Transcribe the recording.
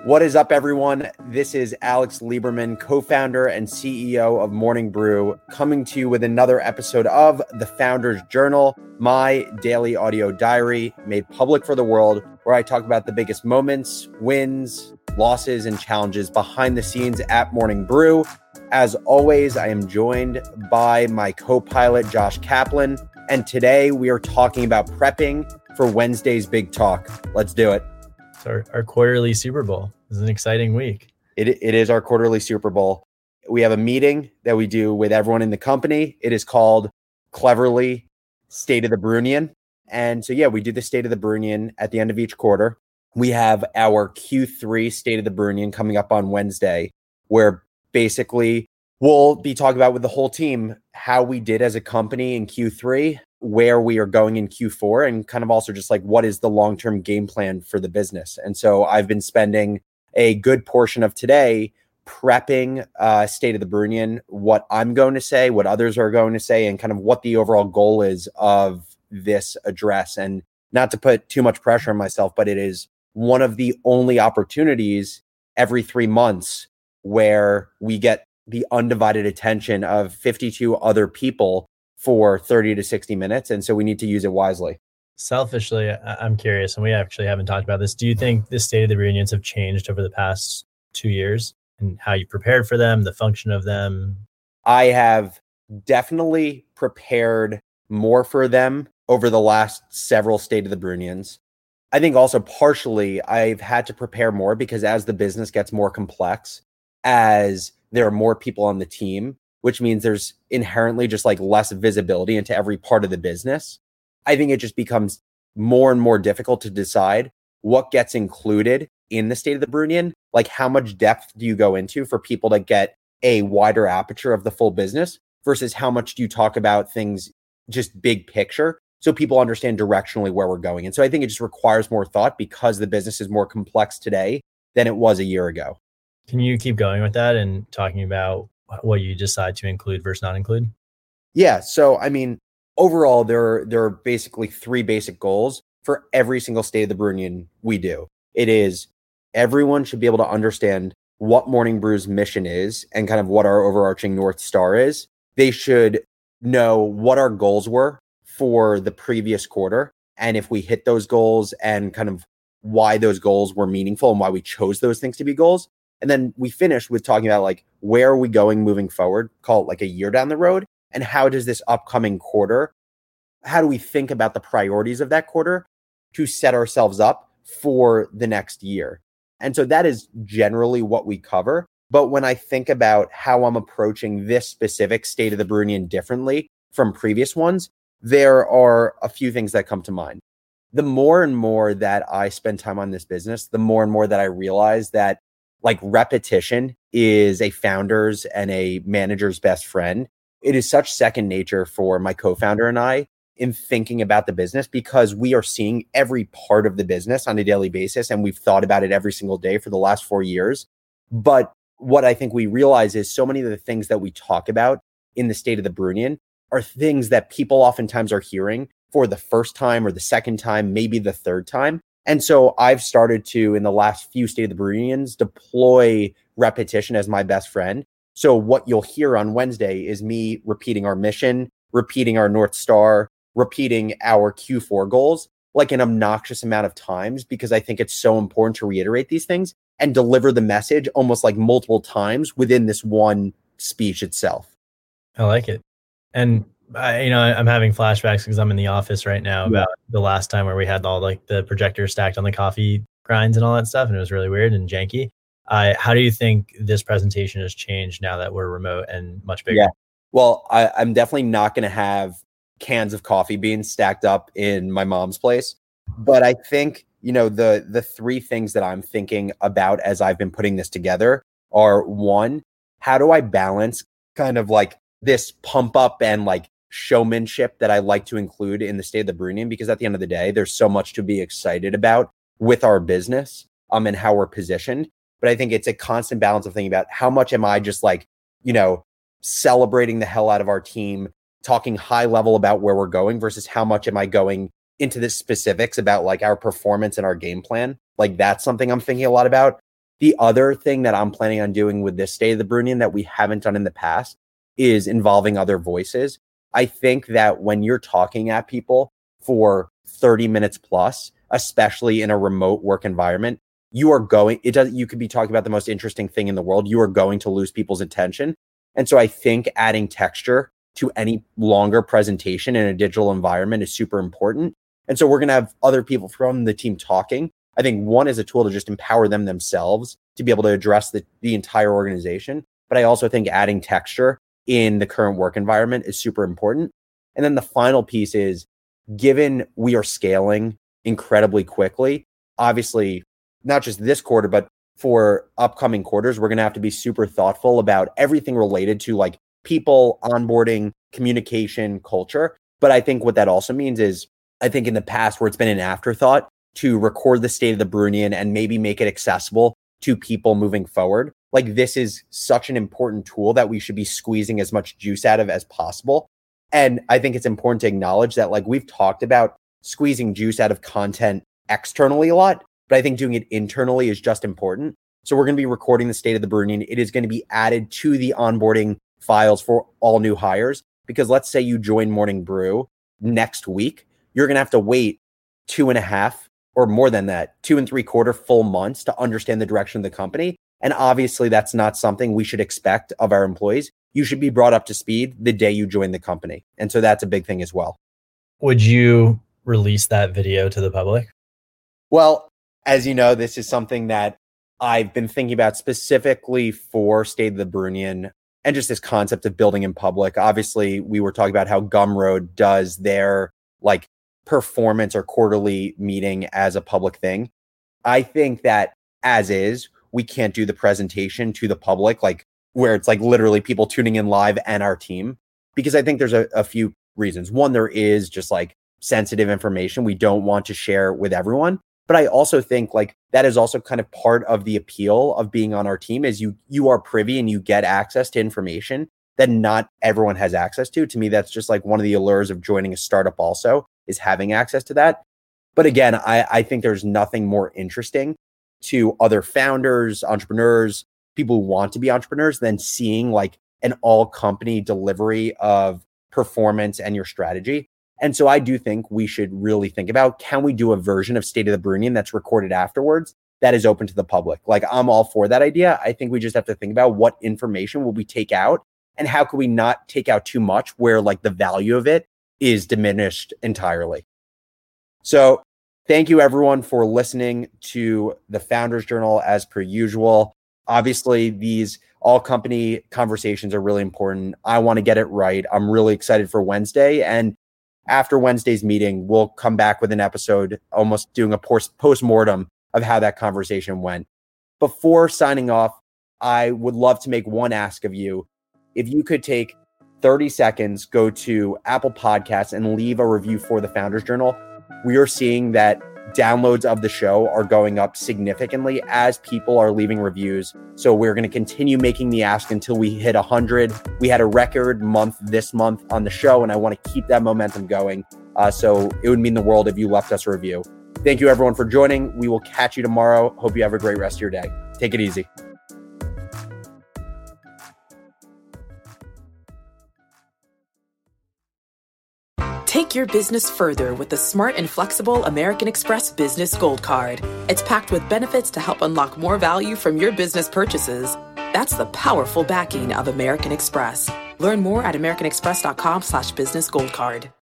What is up, everyone? This is Alex Lieberman, co-founder and CEO of Morning Brew, coming to you with another episode of The Founder's Journal, my daily audio diary made public for the world, where I talk about the biggest moments, wins, losses, and challenges behind the scenes at Morning Brew. As always, I am joined by my co-pilot, Josh Kaplan, and today we are talking about prepping for Wednesday's Big Talk. Let's do it. It's our quarterly Super Bowl. This is an exciting week. It is our quarterly Super Bowl. We have a meeting that we do with everyone in the company. It is called cleverly State of the Brewnian. And so, we do the State of the Brewnian at the end of each quarter. We have our Q3 State of the Brewnian coming up on Wednesday, where basically we'll be talking about with the whole team how we did as a company in Q3, where we are going in Q4, and kind of also just like what is the long-term game plan for the business. And so I've been spending a good portion of today prepping State of the Brewnian, what I'm going to say, what others are going to say, and kind of what the overall goal is of this address. And not to put too much pressure on myself, but it is one of the only opportunities every 3 months where we get the undivided attention of 52 other people for 30 to 60 minutes. And so we need to use it wisely. Selfishly, I'm curious, and we actually haven't talked about this. Do you think the State of the Reunions have changed over the past 2 years and how you prepared for them, the function of them? I have definitely prepared more for them over the last several State of the Brewnians. I think also partially I've had to prepare more because as the business gets more complex, as there are more people on the team, which means there's inherently just like less visibility into every part of the business. I think it just becomes more and more difficult to decide what gets included in the State of the Brewnian. Like how much depth do you go into for people to get a wider aperture of the full business versus how much do you talk about things just big picture so people understand directionally where we're going. And so I think it just requires more thought because the business is more complex today than it was a year ago. Can you keep going with that and talking about what you decide to include versus not include? Yeah. So, I mean, overall, there are basically three basic goals for every single State of the Brewnian we do. It is everyone should be able to understand what Morning Brew's mission is and kind of what our overarching North Star is. They should know what our goals were for the previous quarter and if we hit those goals and kind of why those goals were meaningful and why we chose those things to be goals. And then we finish with talking about like, where are we going moving forward? Call it like a year down the road. And how does this upcoming quarter, how do we think about the priorities of that quarter to set ourselves up for the next year? And so that is generally what we cover. But when I think about how I'm approaching this specific State of the Brewnian differently from previous ones, there are a few things that come to mind. The more and more that I spend time on this business, the more and more that I realize that like repetition is a founder's and a manager's best friend. It is such second nature for my co-founder and I in thinking about the business because we are seeing every part of the business on a daily basis. And we've thought about it every single day for the last 4 years. But what I think we realize is so many of the things that we talk about in the State of the Brewnian are things that people oftentimes are hearing for the first time or the second time, maybe the third time. And so I've started to, in the last few State of the Brewnians, deploy repetition as my best friend. So what you'll hear on Wednesday is me repeating our mission, repeating our North Star, repeating our Q4 goals, like an obnoxious amount of times, because I think it's so important to reiterate these things and deliver the message almost like multiple times within this one speech itself. I like it. And I'm having flashbacks because I'm in the office right now about the last time where we had all like the projector stacked on the coffee grinds and all that stuff. And it was really weird and janky. How do you think this presentation has changed now that we're remote and much bigger? Yeah. Well, I'm definitely not going to have cans of coffee beans stacked up in my mom's place. But I think, the three things that I'm thinking about as I've been putting this together are, one, how do I balance kind of like this pump up and like showmanship that I like to include in the State of the Brewnian? Because at the end of the day, there's so much to be excited about with our business and how we're positioned. But I think it's a constant balance of thinking about how much am I just like, celebrating the hell out of our team, talking high level about where we're going versus how much am I going into the specifics about like our performance and our game plan. Like that's something I'm thinking a lot about. The other thing that I'm planning on doing with this State of the Brunion that we haven't done in the past is involving other voices. I think that when you're talking at people for 30 minutes plus, especially in a remote work environment, you could be talking about the most interesting thing in the world. You are going to lose people's attention. And so I think adding texture to any longer presentation in a digital environment is super important. And so we're going to have other people from the team talking. I think one is a tool to just empower them themselves to be able to address the entire organization. But I also think adding texture in the current work environment is super important. And then the final piece is, given we are scaling incredibly quickly, obviously, not just this quarter, but for upcoming quarters, we're going to have to be super thoughtful about everything related to like people, onboarding, communication, culture. But I think what that also means is, I think in the past where it's been an afterthought to record the State of the Brunion and maybe make it accessible to people moving forward, like this is such an important tool that we should be squeezing as much juice out of as possible. And I think it's important to acknowledge that like we've talked about squeezing juice out of content externally a lot, but I think doing it internally is just important. So we're going to be recording the State of the Brunion. It is going to be added to the onboarding files for all new hires, because let's say you join Morning Brew next week, you're going to have to wait 2.5 or more than that, 2.75 full months to understand the direction of the company. And obviously that's not something we should expect of our employees. You should be brought up to speed the day you join the company. And so that's a big thing as well. Would you release that video to the public? Well, as you know, this is something that I've been thinking about specifically for State of the Brunion and just this concept of building in public. Obviously, we were talking about how Gumroad does their like performance or quarterly meeting as a public thing. I think that as is, we can't do the presentation to the public, like where it's like literally people tuning in live and our team, because I think there's a few reasons. One, there is just like sensitive information we don't want to share with everyone. But I also think like that is also kind of part of the appeal of being on our team, is you are privy and you get access to information that not everyone has access to. To me, that's just like one of the allures of joining a startup also, is having access to that. But again, I think there's nothing more interesting to other founders, entrepreneurs, people who want to be entrepreneurs than seeing like an all company delivery of performance and your strategy. And so I do think we should really think about, can we do a version of State of the Brunion that's recorded afterwards that is open to the public? Like I'm all for that idea. I think we just have to think about what information will we take out and how can we not take out too much where like the value of it is diminished entirely. So thank you everyone for listening to the Founders Journal as per usual. Obviously, these all company conversations are really important. I want to get it right. I'm really excited for Wednesday. And after Wednesday's meeting, we'll come back with an episode, almost doing a post-mortem of how that conversation went. Before signing off, I would love to make one ask of you. If you could take 30 seconds, go to Apple Podcasts and leave a review for the Founders Journal. We are seeing that downloads of the show are going up significantly as people are leaving reviews. So we're going to continue making the ask until we hit 100. We had a record month this month on the show, and I want to keep that momentum going. So it would mean the world if you left us a review. Thank you everyone for joining. We will catch you tomorrow. Hope you have a great rest of your day. Take it easy. Take your business further with the smart and flexible American Express Business Gold Card. It's packed with benefits to help unlock more value from your business purchases. That's the powerful backing of American Express. Learn more at americanexpress.com/businessgoldcard.